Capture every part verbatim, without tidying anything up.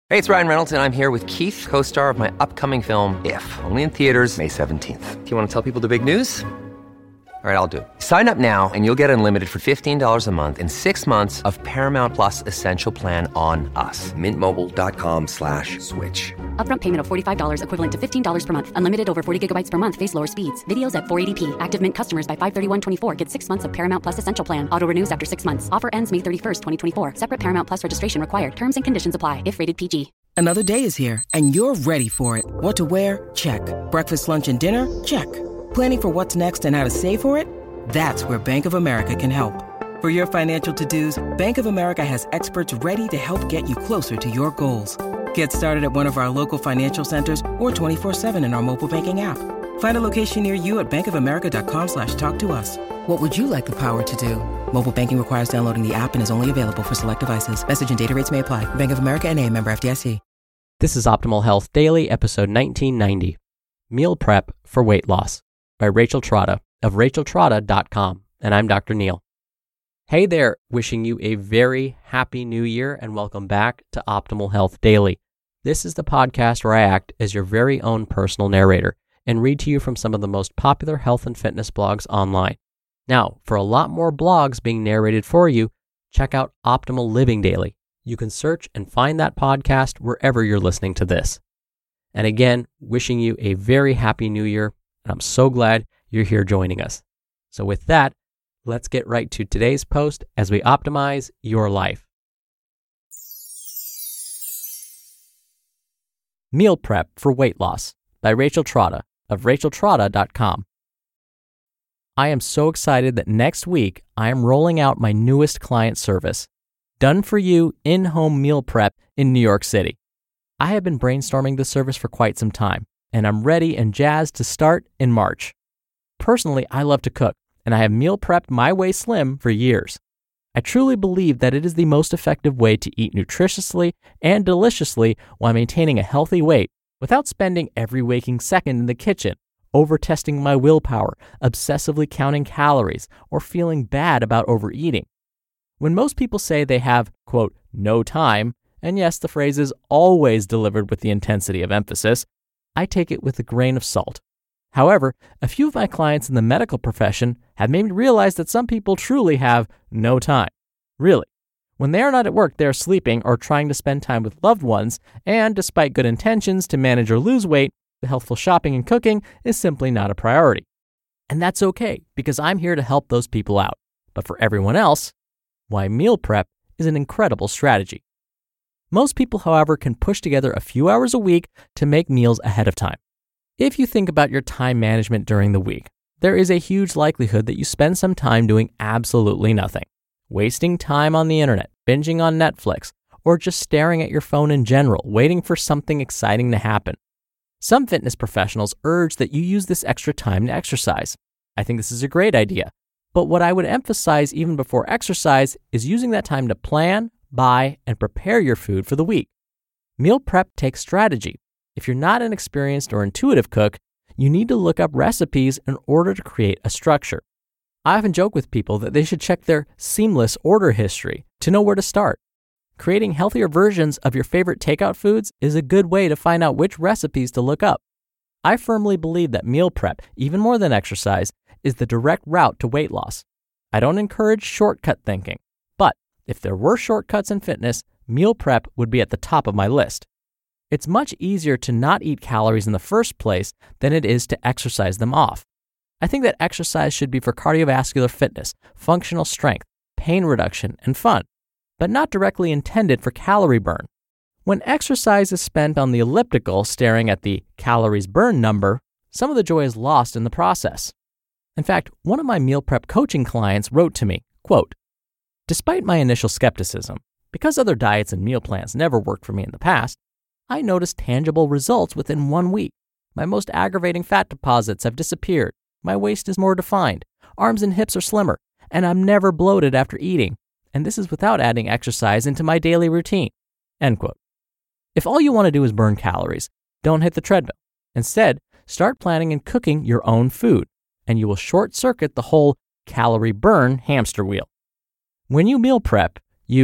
Hey, it's Ryan Reynolds, and I'm here with Keith, co-star of my upcoming film, If, only in theaters May seventeenth. Do you want to tell people the big news? All right, I'll do it. Sign up now and you'll get unlimited for fifteen dollars a month and six months of Paramount Plus Essential Plan on us. Mint Mobile dot com slash switch. Upfront payment of forty-five dollars equivalent to fifteen dollars per month. Unlimited over forty gigabytes per month. Face lower speeds. Videos at four eighty p. Active Mint customers by five thirty-one twenty-four get six months of Paramount Plus Essential Plan. Auto renews after six months. Offer ends May thirty-first, twenty twenty-four. Separate Paramount Plus registration required. Terms and conditions apply if rated P G. Another day is here, and you're ready for it. What to wear? Check. Breakfast, lunch, and dinner? Check. Planning for what's next and how to save for it? That's where Bank of America can help. For your financial to-dos, Bank of America has experts ready to help get you closer to your goals. Get started at one of our local financial centers or twenty-four seven in our mobile banking app. Find a location near you at bankofamerica.com slash talk to us. What would you like the power to do? Mobile banking requires downloading the app and is only available for select devices. Message and data rates may apply. Bank of America N A, member F D I C. This is Optimal Health Daily, episode nineteen ninety, Meal Prep for Weight Loss by Rachel Trotta of rachel trotta dot com, and I'm Doctor Neil. Hey there, wishing you a very happy new year and welcome back to Optimal Health Daily. This is the podcast where I act as your very own personal narrator and read to you from some of the most popular health and fitness blogs online. Now, for a lot more blogs being narrated for you, check out Optimal Living Daily. You can search and find that podcast wherever you're listening to this. And again, wishing you a very happy new year, and I'm so glad you're here joining us. So with that, let's get right to today's post as we optimize your life. Meal Prep for Weight Loss by Rachel Trotta of rachel trotta dot com. I am so excited that next week I am rolling out my newest client service, Done For You In-Home Meal Prep in New York City. I have been brainstorming this service for quite some time, and I'm ready and jazzed to start in March. Personally, I love to cook, and I have meal prepped my way slim for years. I truly believe that it is the most effective way to eat nutritiously and deliciously while maintaining a healthy weight without spending every waking second in the kitchen, over-testing my willpower, obsessively counting calories, or feeling bad about overeating. When most people say they have, quote, no time, and yes, the phrase is always delivered with the intensity of emphasis, I take it with a grain of salt. However, a few of my clients in the medical profession have made me realize that some people truly have no time. Really. When they are not at work, they are sleeping or trying to spend time with loved ones, and despite good intentions to manage or lose weight, the healthful shopping and cooking is simply not a priority. And that's okay, because I'm here to help those people out. But for everyone else, why meal prep is an incredible strategy. Most people, however, can push together a few hours a week to make meals ahead of time. If you think about your time management during the week, there is a huge likelihood that you spend some time doing absolutely nothing, wasting time on the internet, binging on Netflix, or just staring at your phone in general, waiting for something exciting to happen. Some fitness professionals urge that you use this extra time to exercise. I think this is a great idea. But what I would emphasize even before exercise is using that time to plan, buy, and prepare your food for the week. Meal prep takes strategy. If you're not an experienced or intuitive cook, you need to look up recipes in order to create a structure. I often joke with people that they should check their Seamless order history to know where to start. Creating healthier versions of your favorite takeout foods is a good way to find out which recipes to look up. I firmly believe that meal prep, even more than exercise, is the direct route to weight loss. I don't encourage shortcut thinking, but if there were shortcuts in fitness, meal prep would be at the top of my list. It's much easier to not eat calories in the first place than it is to exercise them off. I think that exercise should be for cardiovascular fitness, functional strength, pain reduction, and fun, but not directly intended for calorie burn. When exercise is spent on the elliptical staring at the calories burned number, some of the joy is lost in the process. In fact, one of my meal prep coaching clients wrote to me, quote, "Despite my initial skepticism, because other diets and meal plans never worked for me in the past, I noticed tangible results within one week. My most aggravating fat deposits have disappeared. My waist is more defined. Arms and hips are slimmer, and I'm never bloated after eating. And this is without adding exercise into my daily routine." End quote. If all you want to do is burn calories, don't hit the treadmill. Instead, start planning and cooking your own food, and you will short-circuit the whole calorie burn hamster wheel. When you meal prep, you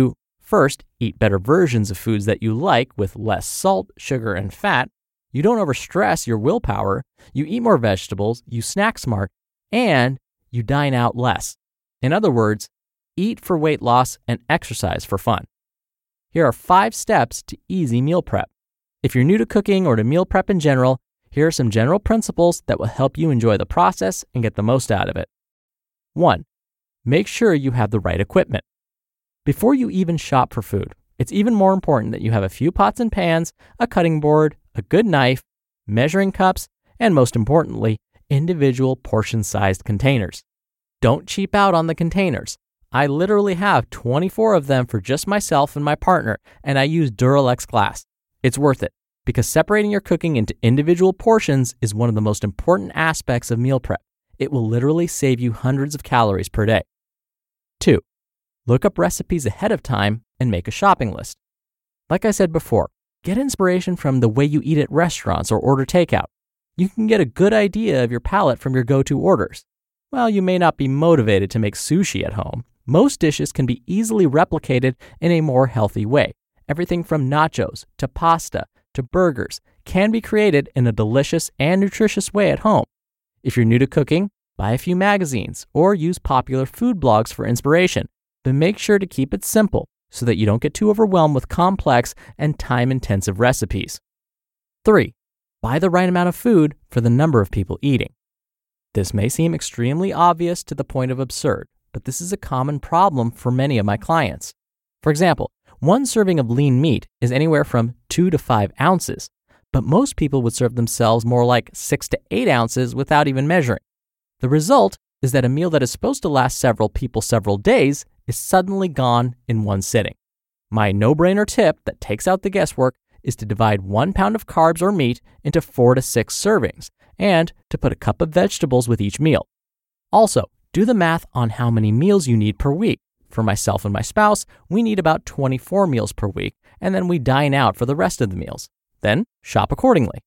First, eat better versions of foods that you like with less salt, sugar, and fat. You don't overstress your willpower. You eat more vegetables, you snack smart, and you dine out less. In other words, eat for weight loss and exercise for fun. Here are five steps to easy meal prep. If you're new to cooking or to meal prep in general, here are some general principles that will help you enjoy the process and get the most out of it. One, make sure you have the right equipment. Before you even shop for food, it's even more important that you have a few pots and pans, a cutting board, a good knife, measuring cups, and most importantly, individual portion-sized containers. Don't cheap out on the containers. I literally have twenty-four of them for just myself and my partner, and I use Duralex glass. It's worth it, because separating your cooking into individual portions is one of the most important aspects of meal prep. It will literally save you hundreds of calories per day. Two, look up recipes ahead of time and make a shopping list. Like I said before, get inspiration from the way you eat at restaurants or order takeout. You can get a good idea of your palate from your go-to orders. While you may not be motivated to make sushi at home, most dishes can be easily replicated in a more healthy way. Everything from nachos to pasta to burgers can be created in a delicious and nutritious way at home. If you're new to cooking, buy a few magazines or use popular food blogs for inspiration, but make sure to keep it simple so that you don't get too overwhelmed with complex and time-intensive recipes. Three, buy the right amount of food for the number of people eating. This may seem extremely obvious to the point of absurd, but this is a common problem for many of my clients. For example, one serving of lean meat is anywhere from two to five ounces, but most people would serve themselves more like six to eight ounces without even measuring. The result is that a meal that is supposed to last several people several days is suddenly gone in one sitting. My no-brainer tip that takes out the guesswork is to divide one pound of carbs or meat into four to six servings, and to put a cup of vegetables with each meal. Also, do the math on how many meals you need per week. For myself and my spouse, we need about twenty-four meals per week, and then we dine out for the rest of the meals. Then, shop accordingly.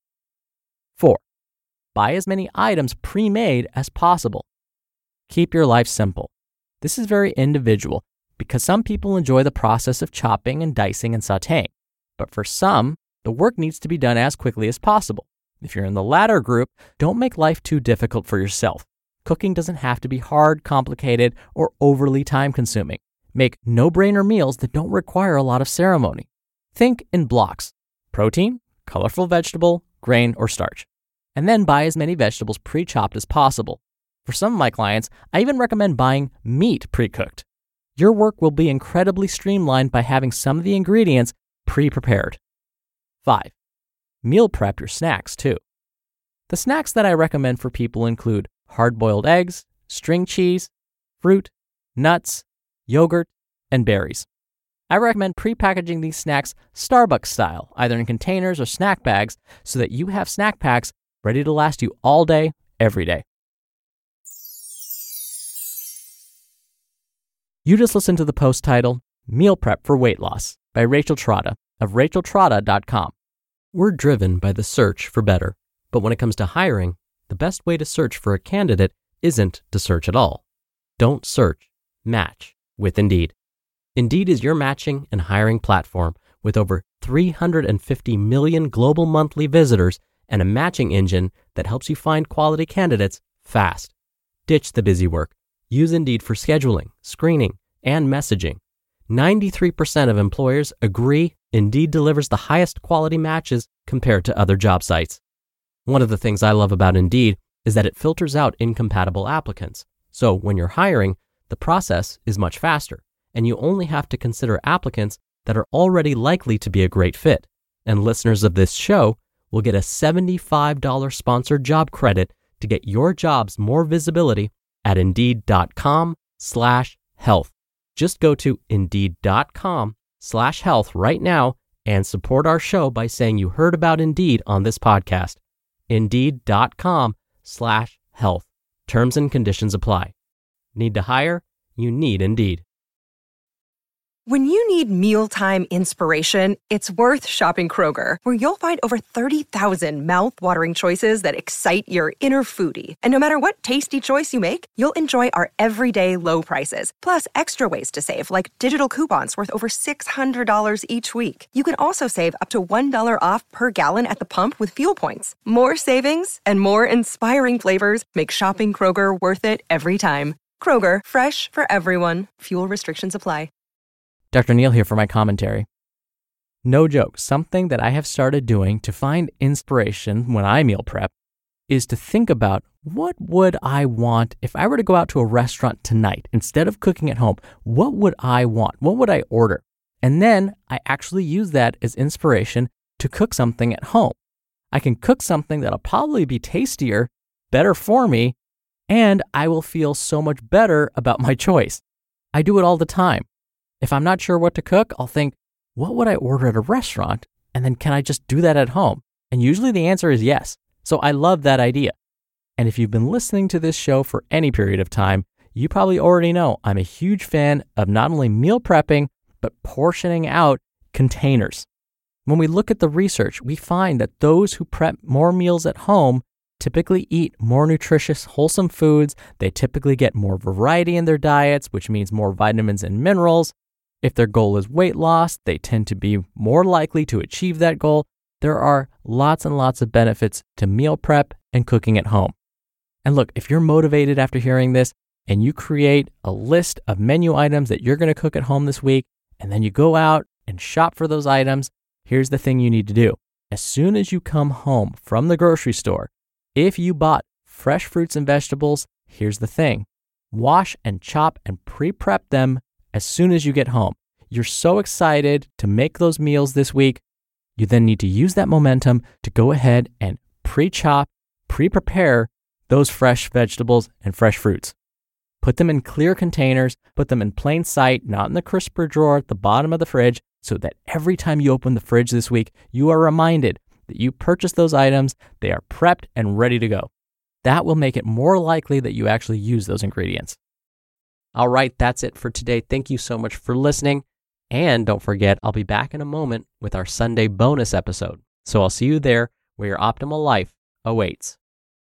Four, buy as many items pre-made as possible. Keep your life simple. This is very individual because some people enjoy the process of chopping and dicing and sautéing. But for some, the work needs to be done as quickly as possible. If you're in the latter group, don't make life too difficult for yourself. Cooking doesn't have to be hard, complicated, or overly time-consuming. Make no-brainer meals that don't require a lot of ceremony. Think in blocks: protein, colorful vegetable, grain, or starch. And then buy as many vegetables pre-chopped as possible. For some of my clients, I even recommend buying meat pre-cooked. Your work will be incredibly streamlined by having some of the ingredients pre-prepared. Five, meal prep your snacks too. The snacks that I recommend for people include hard-boiled eggs, string cheese, fruit, nuts, yogurt, and berries. I recommend pre-packaging these snacks Starbucks style, either in containers or snack bags, so that you have snack packs ready to last you all day, every day. You just listened to the post titled Meal Prep for Weight Loss by Rachel Trotta of rachel trotta dot com. We're driven by the search for better, but when it comes to hiring, the best way to search for a candidate isn't to search at all. Don't search, match with Indeed. Indeed is your matching and hiring platform with over three hundred fifty million global monthly visitors and a matching engine that helps you find quality candidates fast. Ditch the busy work. Use Indeed for scheduling, screening, and messaging. ninety-three percent of employers agree Indeed delivers the highest quality matches compared to other job sites. One of the things I love about Indeed is that it filters out incompatible applicants. So when you're hiring, the process is much faster, and you only have to consider applicants that are already likely to be a great fit. And listeners of this show will get a seventy-five dollars sponsored job credit to get your jobs more visibility at Indeed.com slash health. Just go to Indeed.com slash health right now and support our show by saying you heard about Indeed on this podcast. Indeed.com slash health. Terms and conditions apply. Need to hire? You need Indeed. When you need mealtime inspiration, it's worth shopping Kroger, where you'll find over thirty thousand mouth-watering choices that excite your inner foodie. And no matter what tasty choice you make, you'll enjoy our everyday low prices, plus extra ways to save, like digital coupons worth over six hundred dollars each week. You can also save up to one dollar off per gallon at the pump with fuel points. More savings and more inspiring flavors make shopping Kroger worth it every time. Kroger, fresh for everyone. Fuel restrictions apply. Doctor Neal here for my commentary. No joke, something that I have started doing to find inspiration when I meal prep is to think about what would I want if I were to go out to a restaurant tonight instead of cooking at home. What would I want? What would I order? And then I actually use that as inspiration to cook something at home. I can cook something that'll probably be tastier, better for me, and I will feel so much better about my choice. I do it all the time. If I'm not sure what to cook, I'll think, what would I order at a restaurant? And then can I just do that at home? And usually the answer is yes. So I love that idea. And if you've been listening to this show for any period of time, you probably already know I'm a huge fan of not only meal prepping, but portioning out containers. When we look at the research, we find that those who prep more meals at home typically eat more nutritious, wholesome foods. They typically get more variety in their diets, which means more vitamins and minerals. If their goal is weight loss, they tend to be more likely to achieve that goal. There are lots and lots of benefits to meal prep and cooking at home. And look, if you're motivated after hearing this and you create a list of menu items that you're going to cook at home this week, and then you go out and shop for those items, here's the thing you need to do. As soon as you come home from the grocery store, if you bought fresh fruits and vegetables, here's the thing. Wash and chop and pre-prep them as soon as you get home. You're so excited to make those meals this week. You then need to use that momentum to go ahead and pre-chop, pre-prepare those fresh vegetables and fresh fruits. Put them in clear containers, put them in plain sight, not in the crisper drawer at the bottom of the fridge, so that every time you open the fridge this week, you are reminded that you purchased those items, they are prepped and ready to go. That will make it more likely that you actually use those ingredients. All right, that's it for today. Thank you so much for listening. And don't forget, I'll be back in a moment with our Sunday bonus episode. So I'll see you there where your optimal life awaits.